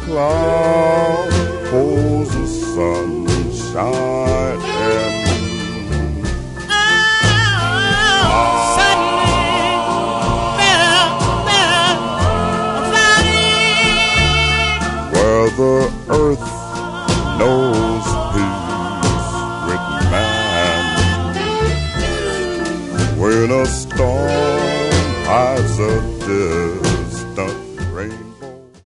cloud holds the sunshine in. Where the earth knows peace with man, when a storm hides a distant rain.